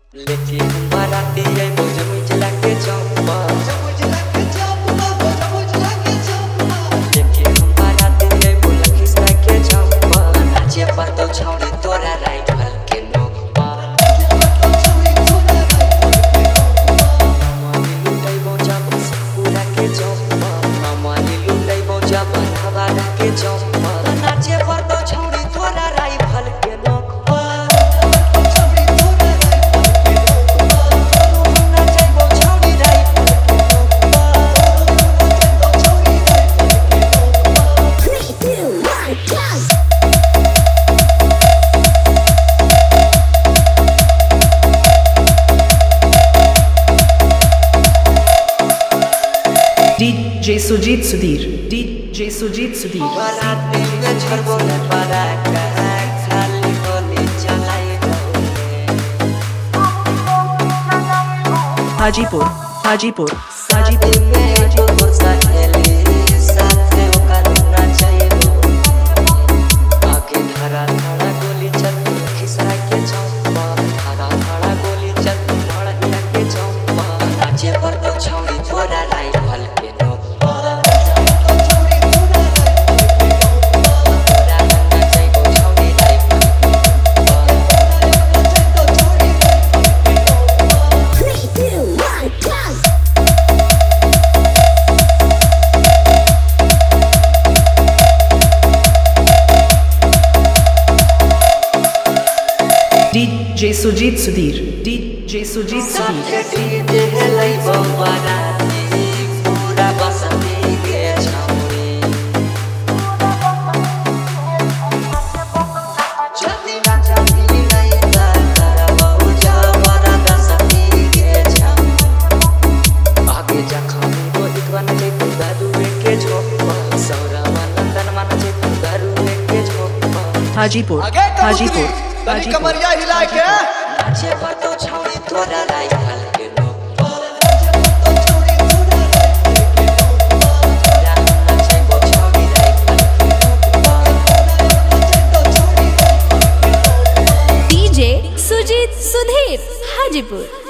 लेके बाराती आई बोझ मुझला के चौपा लेके बाराती आई बोला खिसरा के चौपा नाचे पर तो छौड़ी तोरा राइफल के नोक मानी लुटाई बोझा बस पूरा के चौपा मानी लुटाई बोझा बनवाड़ा के चौपा नाचे पर तो छौड़ी तोरा राइफल के नोक DJ Sujit Sudhir, DJ Sujit Sudhir. बाराती में झरबोले पराका खाली गोली चलाई Hajipur, Hajipur, शादी Hajipur. में जो गुस्सा खेली साथे ओकर नाचाई आगे धरा धड़ा गोली चलती खिसरा के चौपा धरा धड़ा गोली चलती धड़किया के चौपा नाचे पर तो छौड़ी तोरा राइफल के नोक DJ Sujit Sudhir, DJ Sujit Sudhir. Hajipur, Hajipur, तनी कमरिया हिला के नाचे पर तो छौड़ी तोरा राइफल के नोक DJ Sujit Sudhir, Hajipur.